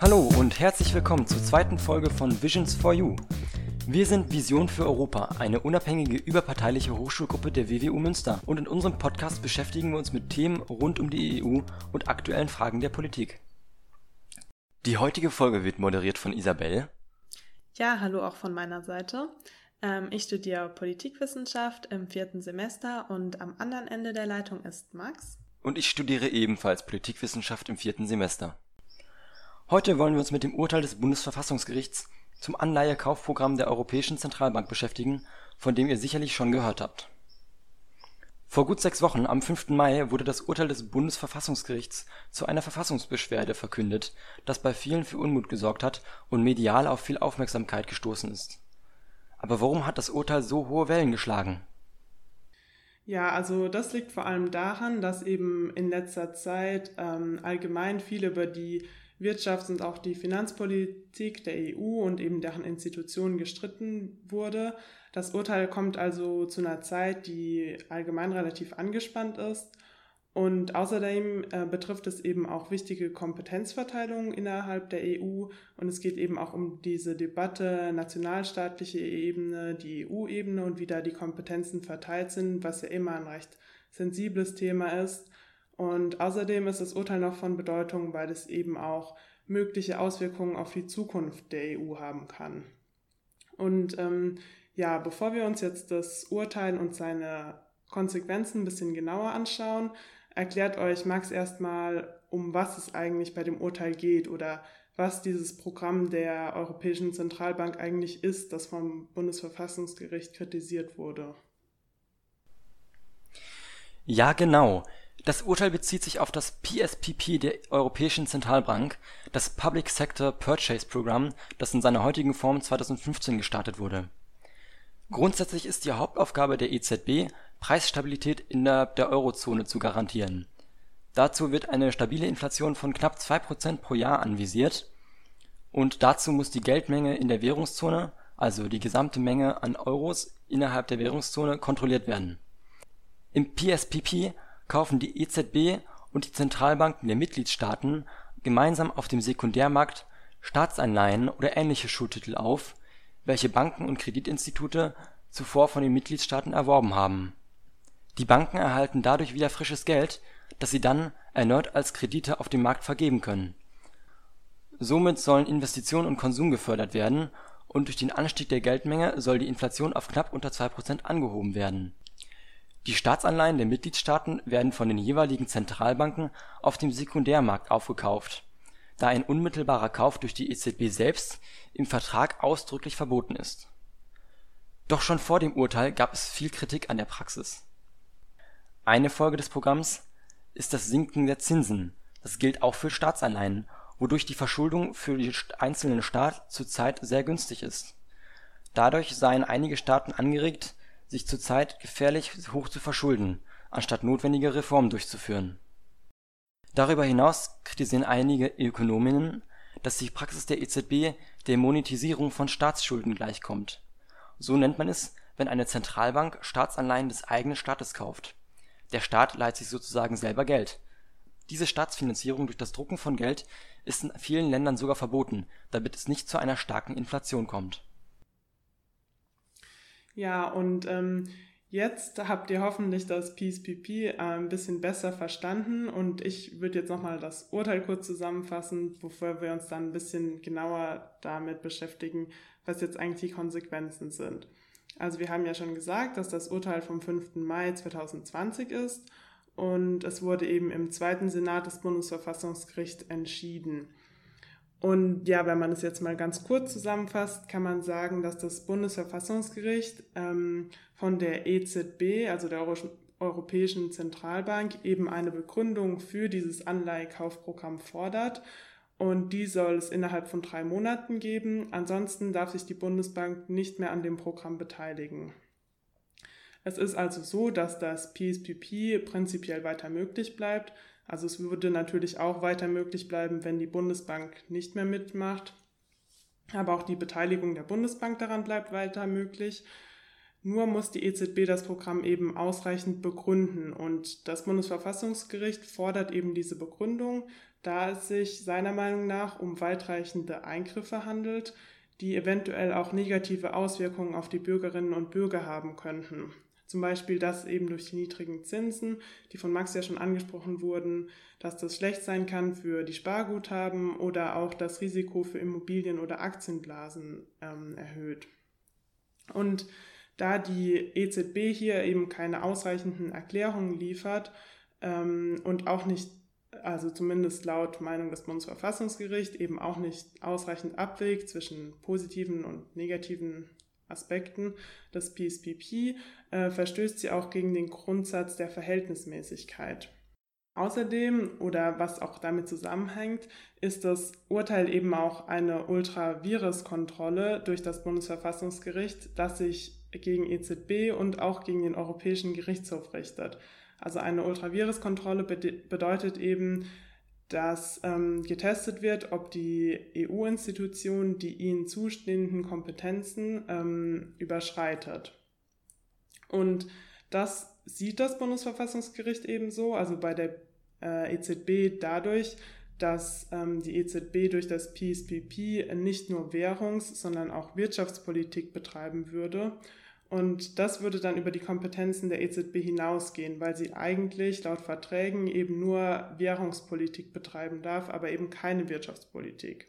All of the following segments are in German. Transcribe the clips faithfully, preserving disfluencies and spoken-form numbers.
Hallo und herzlich willkommen zur zweiten Folge von Visions for You. Wir sind Vision für Europa, eine unabhängige überparteiliche Hochschulgruppe der W W U Münster, und in unserem Podcast beschäftigen wir uns mit Themen rund um die E U und aktuellen Fragen der Politik. Die heutige Folge wird moderiert von Isabel. Ja, hallo auch von meiner Seite. Ähm, ich studiere Politikwissenschaft im vierten Semester und am anderen Ende der Leitung ist Max. Und ich studiere ebenfalls Politikwissenschaft im vierten Semester. Heute wollen wir uns mit dem Urteil des Bundesverfassungsgerichts zum Anleihekaufprogramm der Europäischen Zentralbank beschäftigen, von dem ihr sicherlich schon gehört habt. Vor gut sechs Wochen, am fünften Mai, wurde das Urteil des Bundesverfassungsgerichts zu einer Verfassungsbeschwerde verkündet, das bei vielen für Unmut gesorgt hat und medial auf viel Aufmerksamkeit gestoßen ist. Aber warum hat das Urteil so hohe Wellen geschlagen? Ja, also das liegt vor allem daran, dass eben in letzter Zeit ähm, allgemein viel über die Wirtschafts- und auch die Finanzpolitik der E U und eben deren Institutionen gestritten wurde. Das Urteil kommt also zu einer Zeit, die allgemein relativ angespannt ist. Und außerdem äh, betrifft es eben auch wichtige Kompetenzverteilungen innerhalb der E U. Und es geht eben auch um diese Debatte nationalstaatliche Ebene, die E U-Ebene und wie da die Kompetenzen verteilt sind, was ja immer ein recht sensibles Thema ist. Und außerdem ist das Urteil noch von Bedeutung, weil es eben auch mögliche Auswirkungen auf die Zukunft der E U haben kann. Und ähm, ja, bevor wir uns jetzt das Urteil und seine Konsequenzen ein bisschen genauer anschauen, erklärt euch Max erstmal, um was es eigentlich bei dem Urteil geht oder was dieses Programm der Europäischen Zentralbank eigentlich ist, das vom Bundesverfassungsgericht kritisiert wurde. Ja, genau. Das Urteil bezieht sich auf das P S P P der Europäischen Zentralbank, das Public Sector Purchase Programm, das in seiner heutigen Form zweitausendfünfzehn gestartet wurde. Grundsätzlich ist die Hauptaufgabe der E Z B, Preisstabilität innerhalb der Eurozone zu garantieren. Dazu wird eine stabile Inflation von knapp zwei Prozent pro Jahr anvisiert, und dazu muss die Geldmenge in der Währungszone, also die gesamte Menge an Euros innerhalb der Währungszone, kontrolliert werden. Im P S P P kaufen die E Z B und die Zentralbanken der Mitgliedstaaten gemeinsam auf dem Sekundärmarkt Staatsanleihen oder ähnliche Schuldtitel auf, welche Banken und Kreditinstitute zuvor von den Mitgliedstaaten erworben haben. Die Banken erhalten dadurch wieder frisches Geld, das sie dann erneut als Kredite auf dem Markt vergeben können. Somit sollen Investitionen und Konsum gefördert werden, und durch den Anstieg der Geldmenge soll die Inflation auf knapp unter zwei Prozent angehoben werden. Die Staatsanleihen der Mitgliedstaaten werden von den jeweiligen Zentralbanken auf dem Sekundärmarkt aufgekauft, da ein unmittelbarer Kauf durch die E Z B selbst im Vertrag ausdrücklich verboten ist. Doch schon vor dem Urteil gab es viel Kritik an der Praxis. Eine Folge des Programms ist das Sinken der Zinsen. Das gilt auch für Staatsanleihen, wodurch die Verschuldung für den einzelnen Staat zurzeit sehr günstig ist. Dadurch seien einige Staaten angeregt, sich zurzeit gefährlich hoch zu verschulden, anstatt notwendige Reformen durchzuführen. Darüber hinaus kritisieren einige Ökonominnen, dass die Praxis der E Z B der Monetisierung von Staatsschulden gleichkommt. So nennt man es, wenn eine Zentralbank Staatsanleihen des eigenen Staates kauft. Der Staat leiht sich sozusagen selber Geld. Diese Staatsfinanzierung durch das Drucken von Geld ist in vielen Ländern sogar verboten, damit es nicht zu einer starken Inflation kommt. Ja, und ähm, jetzt habt ihr hoffentlich das P S P P äh, ein bisschen besser verstanden, und ich würde jetzt nochmal das Urteil kurz zusammenfassen, bevor wir uns dann ein bisschen genauer damit beschäftigen, was jetzt eigentlich die Konsequenzen sind. Also wir haben ja schon gesagt, dass das Urteil vom fünften Mai zweitausendzwanzig ist, und es wurde eben im zweiten Senat des Bundesverfassungsgerichts entschieden. Und ja, wenn man es jetzt mal ganz kurz zusammenfasst, kann man sagen, dass das Bundesverfassungsgericht ähm, von der E Z B, also der Euro- Europäischen Zentralbank, eben eine Begründung für dieses Anleihekaufprogramm fordert. Und die soll es innerhalb von drei Monaten geben. Ansonsten darf sich die Bundesbank nicht mehr an dem Programm beteiligen. Es ist also so, dass das P S P P prinzipiell weiter möglich bleibt. Also es würde natürlich auch weiter möglich bleiben, wenn die Bundesbank nicht mehr mitmacht. Aber auch die Beteiligung der Bundesbank daran bleibt weiter möglich. Nur muss die E Z B das Programm eben ausreichend begründen und das Bundesverfassungsgericht fordert eben diese Begründung, da es sich seiner Meinung nach um weitreichende Eingriffe handelt, die eventuell auch negative Auswirkungen auf die Bürgerinnen und Bürger haben könnten. Zum Beispiel, dass eben durch die niedrigen Zinsen, die von Max ja schon angesprochen wurden, dass das schlecht sein kann für die Sparguthaben oder auch das Risiko für Immobilien- oder Aktienblasen ähm, erhöht. Und da die E Z B hier eben keine ausreichenden Erklärungen liefert ähm, und auch nicht, also zumindest laut Meinung des Bundesverfassungsgerichts, eben auch nicht ausreichend abwägt zwischen positiven und negativen Aspekten des P S P P, äh, verstößt sie auch gegen den Grundsatz der Verhältnismäßigkeit. Außerdem, oder was auch damit zusammenhängt, ist das Urteil eben auch eine Ultra-Vires-Kontrolle durch das Bundesverfassungsgericht, das sich gegen E Z B und auch gegen den Europäischen Gerichtshof richtet. Also eine Ultra-Vires-Kontrolle bedeutet eben, dass ähm, getestet wird, ob die E U-Institution die ihnen zustehenden Kompetenzen ähm, überschreitet. Und das sieht das Bundesverfassungsgericht ebenso, also bei der äh, E Z B dadurch, dass ähm, die E Z B durch das P S P P nicht nur Währungs-, sondern auch Wirtschaftspolitik betreiben würde. Und das würde dann über die Kompetenzen der E Z B hinausgehen, weil sie eigentlich laut Verträgen eben nur Währungspolitik betreiben darf, aber eben keine Wirtschaftspolitik.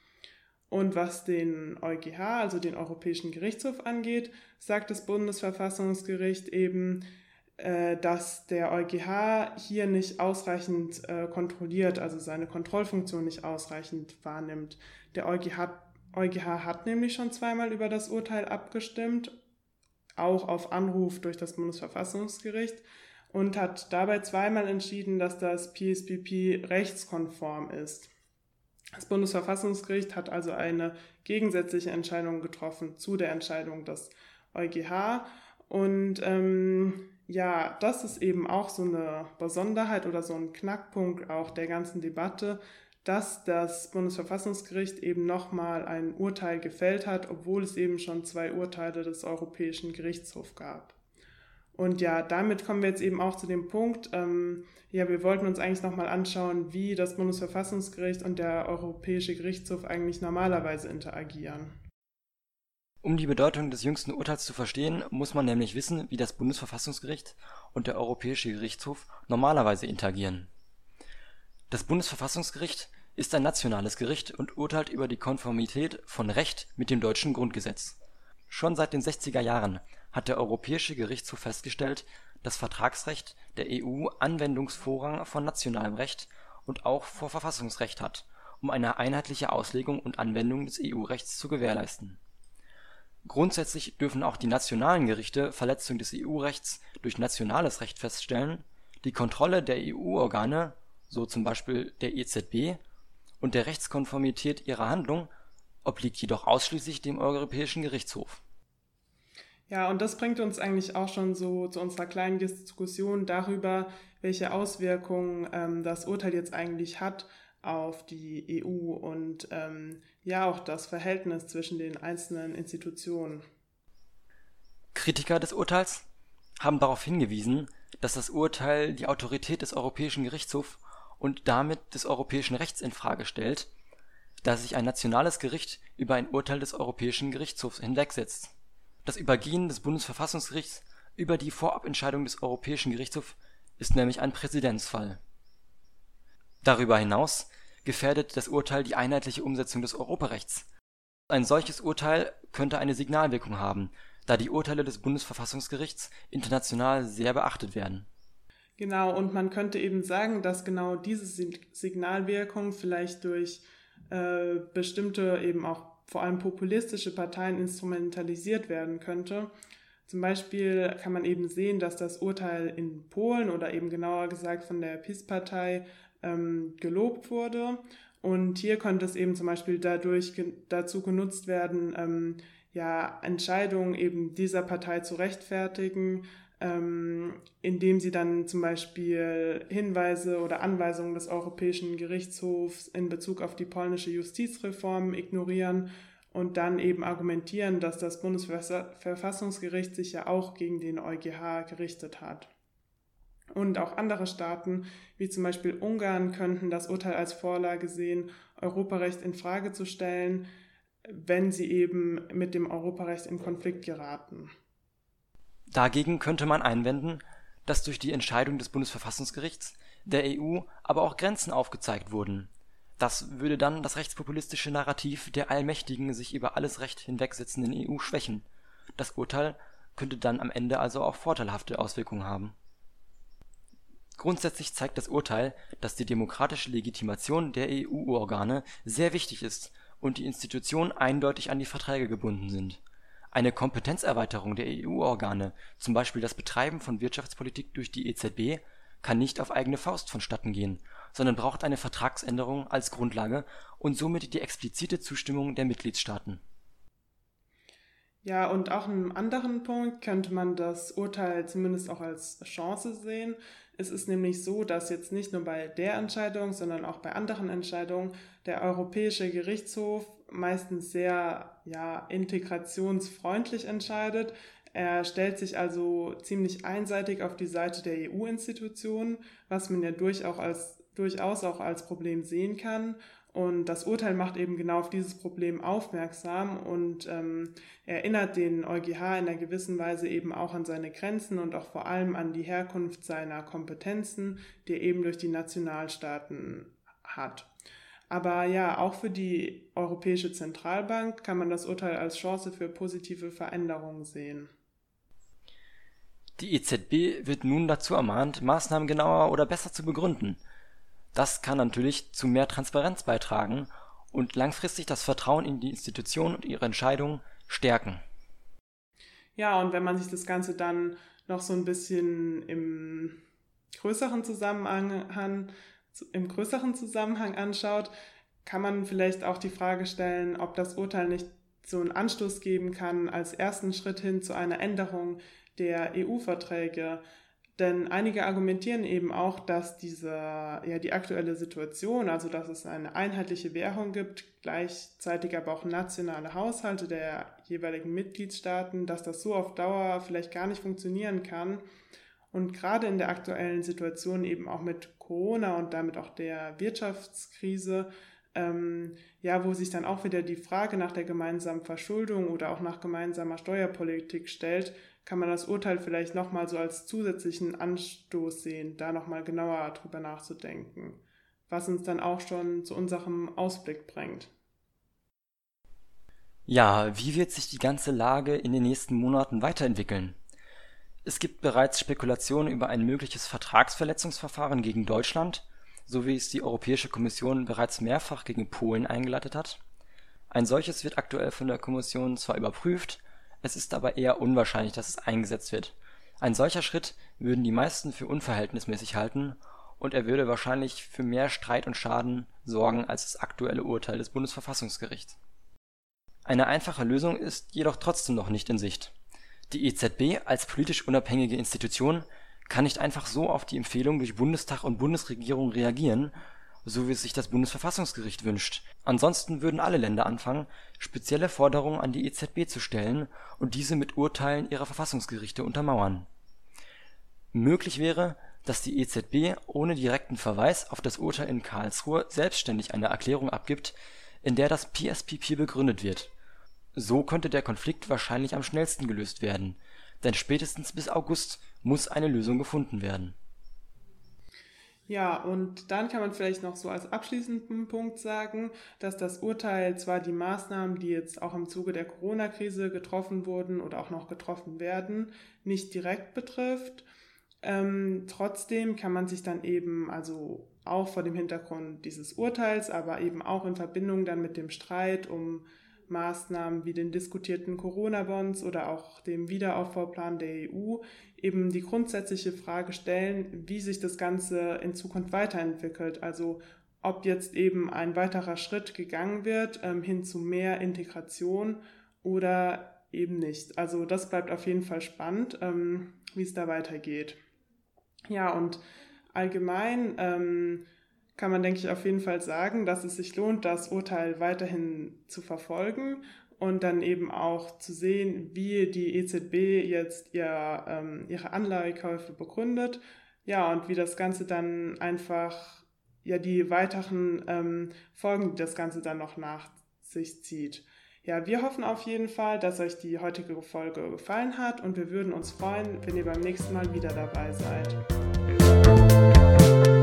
Und was den EuGH, also den Europäischen Gerichtshof angeht, sagt das Bundesverfassungsgericht eben, äh, dass der EuGH hier nicht ausreichend äh, kontrolliert, also seine Kontrollfunktion nicht ausreichend wahrnimmt. Der EuGH, EuGH hat nämlich schon zweimal über das Urteil abgestimmt, auch auf Anruf durch das Bundesverfassungsgericht und hat dabei zweimal entschieden, dass das P S P P rechtskonform ist. Das Bundesverfassungsgericht hat also eine gegensätzliche Entscheidung getroffen zu der Entscheidung des EuGH und ähm, ja, das ist eben auch so eine Besonderheit oder so ein Knackpunkt auch der ganzen Debatte, dass das Bundesverfassungsgericht eben nochmal ein Urteil gefällt hat, obwohl es eben schon zwei Urteile des Europäischen Gerichtshofs gab. Und ja, damit kommen wir jetzt eben auch zu dem Punkt, ähm, ja, wir wollten uns eigentlich nochmal anschauen, wie das Bundesverfassungsgericht und der Europäische Gerichtshof eigentlich normalerweise interagieren. Um die Bedeutung des jüngsten Urteils zu verstehen, muss man nämlich wissen, wie das Bundesverfassungsgericht und der Europäische Gerichtshof normalerweise interagieren. Das Bundesverfassungsgericht ist ein nationales Gericht und urteilt über die Konformität von Recht mit dem deutschen Grundgesetz. Schon seit den sechziger Jahren hat der Europäische Gerichtshof festgestellt, dass Vertragsrecht der E U Anwendungsvorrang vor nationalem Recht und auch vor Verfassungsrecht hat, um eine einheitliche Auslegung und Anwendung des E U-Rechts zu gewährleisten. Grundsätzlich dürfen auch die nationalen Gerichte Verletzung des E U-Rechts durch nationales Recht feststellen, die Kontrolle der E U-Organe, so zum Beispiel der E Z B, und der Rechtskonformität ihrer Handlung obliegt jedoch ausschließlich dem Europäischen Gerichtshof. Ja, und das bringt uns eigentlich auch schon so zu unserer kleinen Diskussion darüber, welche Auswirkungen ähm, das Urteil jetzt eigentlich hat auf die E U und ähm, ja auch das Verhältnis zwischen den einzelnen Institutionen. Kritiker des Urteils haben darauf hingewiesen, dass das Urteil die Autorität des Europäischen Gerichtshofs und damit des europäischen Rechts in Frage stellt, da sich ein nationales Gericht über ein Urteil des Europäischen Gerichtshofs hinwegsetzt. Das Übergehen des Bundesverfassungsgerichts über die Vorabentscheidung des Europäischen Gerichtshofs ist nämlich ein Präzedenzfall. Darüber hinaus gefährdet das Urteil die einheitliche Umsetzung des Europarechts. Ein solches Urteil könnte eine Signalwirkung haben, da die Urteile des Bundesverfassungsgerichts international sehr beachtet werden. Genau, und man könnte eben sagen, dass genau diese Signalwirkung vielleicht durch äh, bestimmte eben auch vor allem populistische Parteien instrumentalisiert werden könnte. Zum Beispiel kann man eben sehen, dass das Urteil in Polen oder eben genauer gesagt von der PiS-Partei ähm, gelobt wurde. Und hier könnte es eben zum Beispiel dadurch ge- dazu genutzt werden, ähm, ja, Entscheidungen eben dieser Partei zu rechtfertigen, ähm, indem sie dann zum Beispiel Hinweise oder Anweisungen des Europäischen Gerichtshofs in Bezug auf die polnische Justizreform ignorieren und dann eben argumentieren, dass das Bundesverfassungsgericht sich ja auch gegen den EuGH gerichtet hat. Und auch andere Staaten, wie zum Beispiel Ungarn, könnten das Urteil als Vorlage sehen, Europarecht in Frage zu stellen, wenn sie eben mit dem Europarecht in Konflikt geraten. Dagegen könnte man einwenden, dass durch die Entscheidung des Bundesverfassungsgerichts der E U aber auch Grenzen aufgezeigt wurden. Das würde dann das rechtspopulistische Narrativ der allmächtigen, sich über alles Recht hinwegsetzenden E U schwächen. Das Urteil könnte dann am Ende also auch vorteilhafte Auswirkungen haben. Grundsätzlich zeigt das Urteil, dass die demokratische Legitimation der E U-Organe sehr wichtig ist und die Institutionen eindeutig an die Verträge gebunden sind. Eine Kompetenzerweiterung der E U-Organe, zum Beispiel das Betreiben von Wirtschaftspolitik durch die E Z B, kann nicht auf eigene Faust vonstatten gehen, sondern braucht eine Vertragsänderung als Grundlage und somit die explizite Zustimmung der Mitgliedstaaten. Ja, und auch einen anderen Punkt könnte man das Urteil zumindest auch als Chance sehen. Es ist nämlich so, dass jetzt nicht nur bei der Entscheidung, sondern auch bei anderen Entscheidungen der Europäische Gerichtshof meistens sehr ja, integrationsfreundlich entscheidet. Er stellt sich also ziemlich einseitig auf die Seite der E U-Institutionen, was man ja durchaus, als, durchaus auch als Problem sehen kann. Und das Urteil macht eben genau auf dieses Problem aufmerksam und ähm, erinnert den EuGH in einer gewissen Weise eben auch an seine Grenzen und auch vor allem an die Herkunft seiner Kompetenzen, die er eben durch die Nationalstaaten hat. Aber ja, auch für die Europäische Zentralbank kann man das Urteil als Chance für positive Veränderungen sehen. Die E Z B wird nun dazu ermahnt, Maßnahmen genauer oder besser zu begründen. Das kann natürlich zu mehr Transparenz beitragen und langfristig das Vertrauen in die Institution und ihre Entscheidungen stärken. Ja, und wenn man sich das Ganze dann noch so ein bisschen im größeren Zusammenhang, im größeren Zusammenhang anschaut, kann man vielleicht auch die Frage stellen, ob das Urteil nicht so einen Anstoß geben kann als ersten Schritt hin zu einer Änderung der E U-Verträge. Denn einige argumentieren eben auch, dass diese, ja, die aktuelle Situation, also dass es eine einheitliche Währung gibt, gleichzeitig aber auch nationale Haushalte der jeweiligen Mitgliedstaaten, dass das so auf Dauer vielleicht gar nicht funktionieren kann. Und gerade in der aktuellen Situation eben auch mit Corona und damit auch der Wirtschaftskrise, ähm, ja, wo sich dann auch wieder die Frage nach der gemeinsamen Verschuldung oder auch nach gemeinsamer Steuerpolitik stellt, kann man das Urteil vielleicht nochmal so als zusätzlichen Anstoß sehen, da nochmal genauer drüber nachzudenken, was uns dann auch schon zu unserem Ausblick bringt. Ja, wie wird sich die ganze Lage in den nächsten Monaten weiterentwickeln? Es gibt bereits Spekulationen über ein mögliches Vertragsverletzungsverfahren gegen Deutschland, so wie es die Europäische Kommission bereits mehrfach gegen Polen eingeleitet hat. Ein solches wird aktuell von der Kommission zwar überprüft, es ist aber eher unwahrscheinlich, dass es eingesetzt wird. Ein solcher Schritt würden die meisten für unverhältnismäßig halten und er würde wahrscheinlich für mehr Streit und Schaden sorgen als das aktuelle Urteil des Bundesverfassungsgerichts. Eine einfache Lösung ist jedoch trotzdem noch nicht in Sicht. Die E Z B als politisch unabhängige Institution kann nicht einfach so auf die Empfehlung durch Bundestag und Bundesregierung reagieren, so wie es sich das Bundesverfassungsgericht wünscht. Ansonsten würden alle Länder anfangen, spezielle Forderungen an die E Z B zu stellen und diese mit Urteilen ihrer Verfassungsgerichte untermauern. Möglich wäre, dass die E Z B ohne direkten Verweis auf das Urteil in Karlsruhe selbstständig eine Erklärung abgibt, in der das P S P P begründet wird. So könnte der Konflikt wahrscheinlich am schnellsten gelöst werden, denn spätestens bis August muss eine Lösung gefunden werden. Ja, und dann kann man vielleicht noch so als abschließenden Punkt sagen, dass das Urteil zwar die Maßnahmen, die jetzt auch im Zuge der Corona-Krise getroffen wurden oder auch noch getroffen werden, nicht direkt betrifft. Ähm, trotzdem kann man sich dann eben, also auch vor dem Hintergrund dieses Urteils, aber eben auch in Verbindung dann mit dem Streit um Maßnahmen wie den diskutierten Corona-Bonds oder auch dem Wiederaufbauplan der E U eben die grundsätzliche Frage stellen, wie sich das Ganze in Zukunft weiterentwickelt. Also ob jetzt eben ein weiterer Schritt gegangen wird ähm, hin zu mehr Integration oder eben nicht. Also das bleibt auf jeden Fall spannend, ähm, wie es da weitergeht. Ja, und allgemein ähm, kann man, denke ich, auf jeden Fall sagen, dass es sich lohnt, das Urteil weiterhin zu verfolgen und dann eben auch zu sehen, wie die E Z B jetzt ihr, ähm, ihre Anleihekäufe begründet, ja, und wie das Ganze dann einfach, ja, die weiteren ähm, Folgen, die das Ganze dann noch nach sich zieht. Ja, wir hoffen auf jeden Fall, dass euch die heutige Folge gefallen hat und wir würden uns freuen, wenn ihr beim nächsten Mal wieder dabei seid.